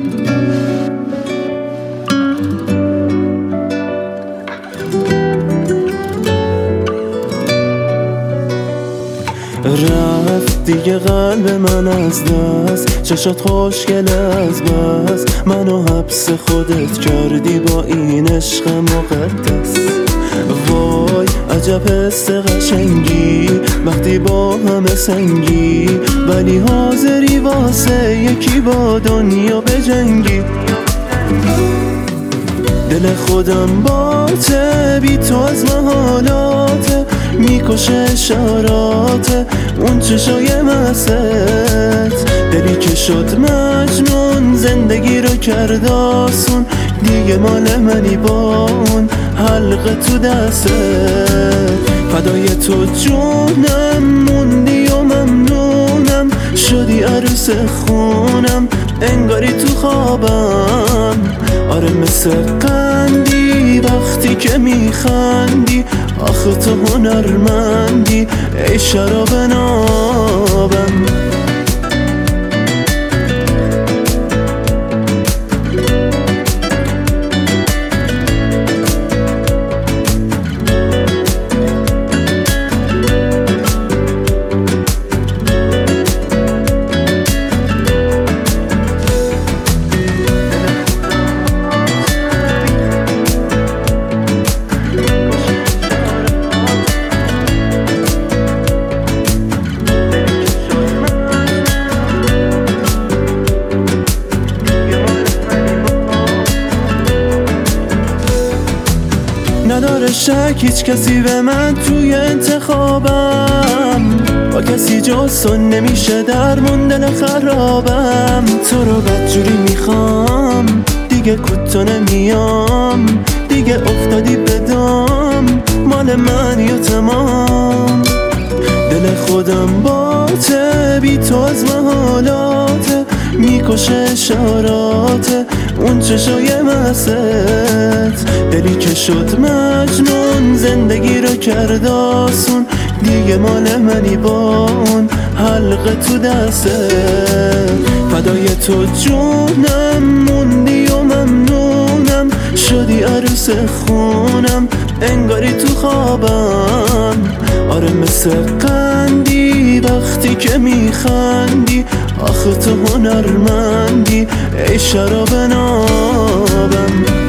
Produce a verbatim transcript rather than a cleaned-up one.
رفت دیگه قلب من از دست، چشات خوشگل از بس، منو حبس خودت کردی با این عشق مقدس. وای عجب حس قشنگی وقتی با همه سنگی، ولی حاضری واسه یکی با دنیا بجنگی. دل خودم باته بی تو از محالاته، میکشه اشارات اون چشای مست. دلی که شد مجنون زندگی رو کرد آسون، دیگه مال منی با اون حلقه تو دستت. فدای تو جونم موندی و ممنونم، شدی عروس خونم انگاری تو خوابم. آره مثل قندی وقتی که میخندی، آخه تو هنرمندی ای شراب نابم. نداره شک هیچ کسی به من توی انتخابم، با کسی جز تو نمیشه درمون دل خرابم. تو رو بدجوری میخوام دیگه کوتا نمیام، دیگه افتادی به دام مال منی و تمام. دل خودم باته بی تو از محالاته، میکشه اشارات اون چشای مست. دلی که شد مجنون زندگی رو کرد آسون، دیگه مال منی با اون حلقه تو دستت. فدای تو جونم موندی و ممنونم، شدی عروس خونم انگاری تو خوابم. آره مثل قندی وقتی که میخندی، آخه تو هنرمندی ای شراب نابم.